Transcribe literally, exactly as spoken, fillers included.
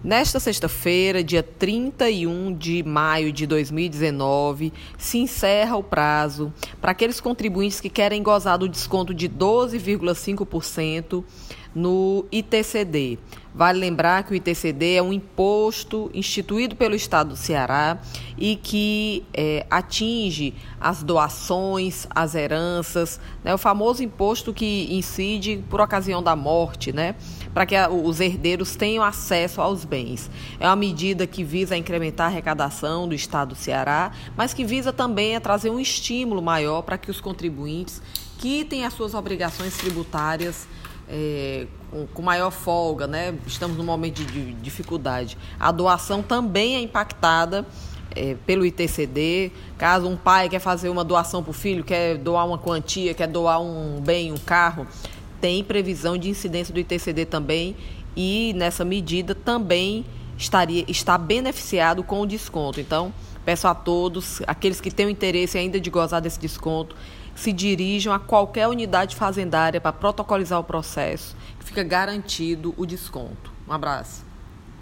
Nesta sexta-feira, dia trinta e um de maio de dois mil e dezenove, se encerra o prazo para aqueles contribuintes que querem gozar do desconto de doze vírgula cinco por cento no I T C D. Vale lembrar que o I T C D é um imposto instituído pelo Estado do Ceará e que é, atinge as doações, as heranças, né, o famoso imposto que incide por ocasião da morte, né, para que a, os herdeiros tenham acesso aos bens. É uma medida que visa incrementar a arrecadação do Estado do Ceará, mas que visa também a trazer um estímulo maior para que os contribuintes quitem as suas obrigações tributárias É, com, com maior folga, né? Estamos num momento de, de dificuldade. A doação também é impactada é, pelo I T C D. Caso um pai quer fazer uma doação para o filho, quer doar uma quantia, quer doar um bem, um carro, tem previsão de incidência do I T C D também, e nessa medida também estaria, está beneficiado com o desconto. Então, peço a todos, aqueles que têm o interesse ainda de gozar desse desconto, se dirijam a qualquer unidade fazendária para protocolizar o processo, que fica garantido o desconto. Um abraço.